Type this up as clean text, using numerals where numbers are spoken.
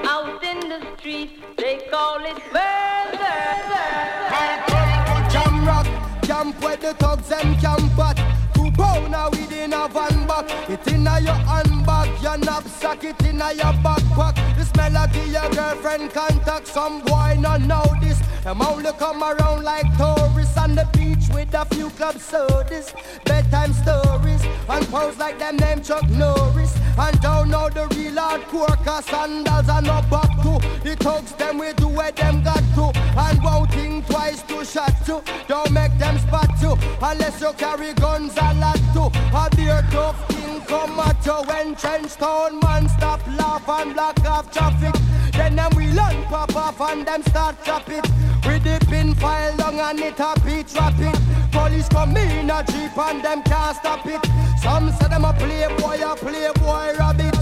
Out in the street, they call it murder. Jam rock, camp where the thugs them camp at. 2 pound now within a van back. It inna your handbag, your knapsack, it inna your backpack. This melody your girlfriend contact. Some boy not know this. Them only come around like tourists on the beach with a few club sodas, bedtime stories, and pose like them name Chuck Norris. And don't know the real hardcore, cause sandals are no back to. The thugs them we do where them got to. And won't think twice to shot to. Don't make them spot you, unless you carry guns a lot to. A beer tough thing come at you when trench town man stop laugh and block off traffic. Then them we learn pop off and them start trap it. With the pin file long and it a beat rapid. Police come in a jeep and them can't stop it. Some say them a playboy rabbit.